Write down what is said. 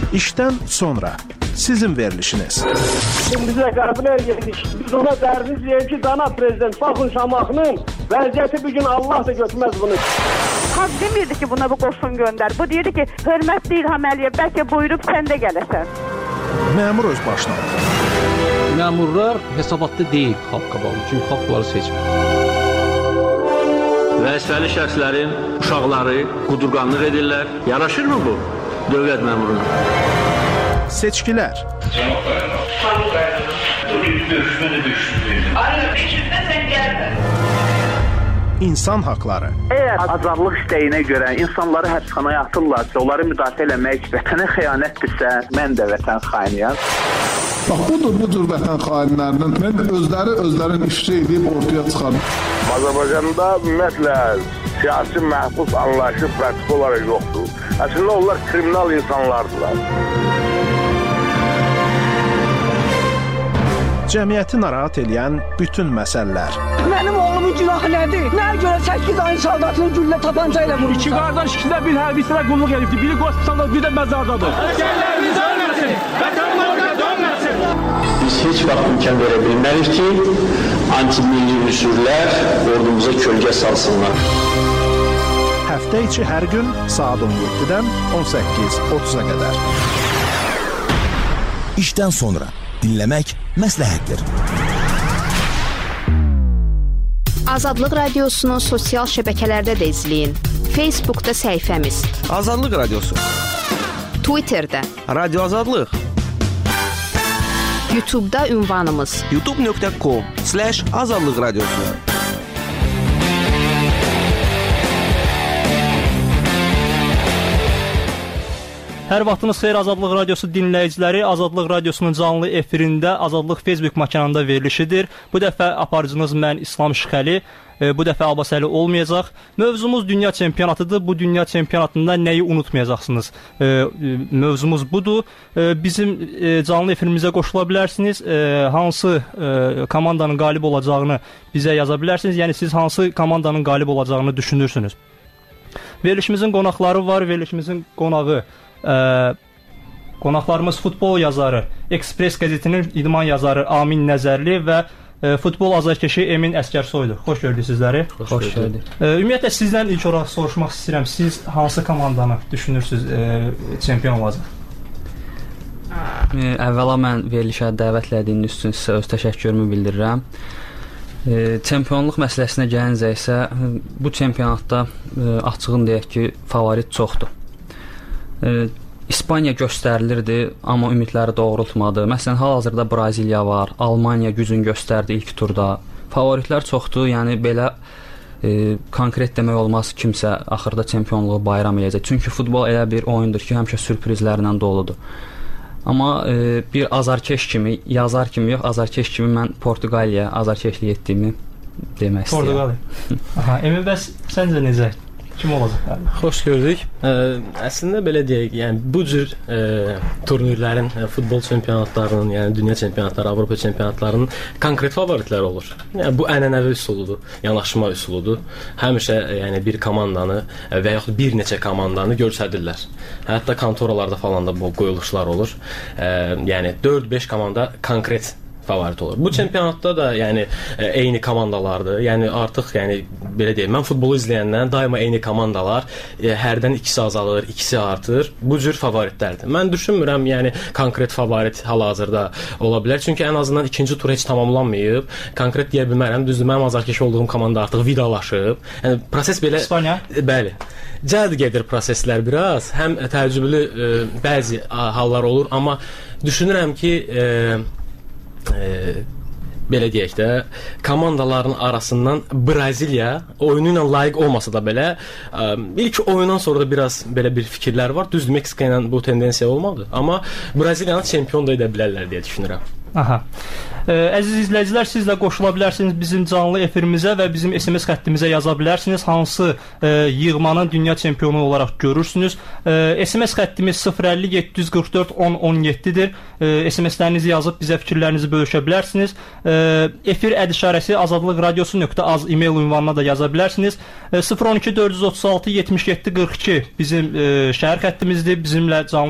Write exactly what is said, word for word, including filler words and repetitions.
İşdən sonra sizin verilişiniz. Biz də qəbul edirik. Biz ona dərdiz deyək ki, cənab prezident, baxın Şamaxının vəziyyəti bir gün Allah da götürməz bunu. Xalq demirdi ki, buna bu qoşun göndər. Bu deyirdi ki, hörmətli İlham Əliyev, bəlkə buyurub sən də gələsən. Məmur öz başına. Məmurlar hesabatda deyil xalq qabağında, çünki xalq bunları seçmir. Vəzifəli şəxslərin uşaqları qudurqanlıq edirlər. Yaraşırmı bu dövlət məmuruna? Seçkilər. Cənab Qayanov, Xanım Qayanov, bu bir görüşmə də görüşmə. Aynen, fikirdə sən gəlmə. İnsan haqları. Əgər azadlıq istəyinə görə insanları həbsxanaya atırlarsa, onları müdafiə eləmək vətənə xəyanətdirsə, mən də vətən xainiyəm. Bax, budur bu cür vətən xainlərinin mən özləri özlərin ifşa edib ortaya çıxarım. Azərbaycanda ümumiyyətlə siyasi məhbus anlayışı pratik olaraq yoxdur. Əslində onlar kriminal insanlardılar. Cəmiyyəti narahat edən bütün məsələlər. Mənim oğlumun günahı nədir? Nəyə görə səkkiz ayın saldatını güllə tapanca ilə vurmuşlar? İki qardaş ikisində bir hərbiçilə qulluq edibdir. Biri qospitalda, biri də məzardadır. Əsgərlərimiz ölməsin, vətənlərdə dönməsin. Biz heç vaxt imkan verə bilmərik ki, anti-milli ünsürlər ordumuza kölgə salsınlar. Həftə içi hər gün saat on yeddidən on səkkiz otuz'a qədər. İşdən sonra dinləmək məsləhətdir. Azadlıq Radiosunu sosial şəbəkələrdə də izləyin. Facebookda səhifəmiz Azadlıq Radiosu, Twitterdə Radio Azadlıq, YouTube'da ünvanımız youtube nöqtə com slash azadlıq radiosu. Hər vaxtınız xeyir Azadlıq Radiosu dinləyiciləri. Azadlıq Radiosunun canlı efirində Azadlıq Facebook makanında verilişidir. Bu dəfə aparıcınız mən İslam Şıxəli. Bu dəfə Abbasəli olmayacaq. Mövzumuz dünya çempionatıdır. Bu dünya çempionatında nəyi unutmayacaqsınız? Mövzumuz budur. Bizim canlı efirimizə qoşula bilərsiniz. Hansı komandanın qalib olacağını bizə yaza bilərsiniz. Yəni siz hansı komandanın qalib olacağını düşünürsünüz? Verilişimizin qonaqları var. Verilişimizin qonağı Ə, qonaqlarımız futbol yazarı, Ekspres qəzetinin idman yazarı Amin Nəzərli və ə, futbol azarkeşi Emin Əskərsoydur. Xoş gördük sizləri. Xoş gördük. Ümumiyyətlə sizdən ilk olaraq soruşmaq istəyirəm. Siz hansı komandanı düşünürsünüz ə, çempion olacaq? Əvvəla mən verilişə dəvət etdiyiniz üçün sizə öz təşəkkürümü bildirirəm. Çempionluq məsələsinə gəlincə isə bu çempionatda açığın deyək ki, favorit çoxdur. İspaniya göstərilirdi, amma ümidləri doğrultmadı. Məsələn, hal-hazırda Braziliya var, Almaniya gücünü göstərdi ilk turda. Favoritlər çoxdur, yəni belə e, konkret demək olmaz kimsə axırda çempionluğu bayram edəcək. Çünki futbol elə bir oyundur ki, həmişə sürprizlərlə doludur. Amma e, bir azarkeş kimi, yazar kimi yox, azarkeş kimi mən Portuqaliya azarkeşlik etdiyimi demək istəyirəm. Portuqaliya. Aha, Emin, bəs səncə necə? Kim olacaq? Yəni? Xoş gördük. Ə, əslində belə deyək, yəni bu cür ə, turnirlərin, ə, futbol çempionatlarının, yəni dünya çempionatları, Avropa çempionatlarının konkret favoritləri olur. Yəni bu ənənəvi üsuludur, yanaşma üsuludur. Həmişə yəni bir komandanı və yaxud bir neçə komandanı göstərirlər. Hətta kontoralarda falan da bu qoyuluşlar olur. Ə, yəni dörd beş komanda konkret favorit olur. Bu çempionatda da yəni e, eyni komandalardır. Yəni artıq yəni belə deyim, mən futbolu izləyəndən daima eyni komandalar, e, hərdən ikisi azalır, ikisi artır. Bu cür favoritlərdir. Mən düşünmürəm, yəni konkret favorit hal-hazırda ola bilər. Çünki ən azından ikinci tur heç tamamlanmayıb. Konkret deyə bilmərəm. Düzdür, mənim azarkeş olduğum komanda artıq vidalaşıb. Yəni proses belə İspaniya. E, bəli. Cəld gedir proseslər biraz. Həm təcrübəli e, bəzi hallar olur, amma düşünürəm ki, e, E, belə deyək də, komandaların arasından Braziliya oyunu ilə layiq olmasa da belə ə, ilk oyundan sonra da biraz belə bir fikirlər var. Düzdür, Meksika ilə bu tendensiya olmadı, amma Braziliyanı çempion da edə bilərlər deyə düşünürəm. Aha. Ə, əziz izləyicilər, siz də qoşula bilərsiniz bizim canlı efirimizə və bizim S M S xəttimizə yaza bilərsiniz. Hansı ə, yığmanın dünya çempionu olaraq görürsünüz? Ə, S M S xəttimiz sıfır əlli yeddi yüz qırx dörd on on yeddidir. S M S-lərinizi yazıb bizə fikirlərinizi bölüşə bilərsiniz. Ə, efir əd işarəsi azadlıq radiosu nöqtə az e-mail ünvanına da yaza bilərsiniz. Ə, sıfır on iki dörd yüz otuz altı yetmiş yeddi qırx iki bizim ə, şəhər xəttimizdir. Bizimlə canlı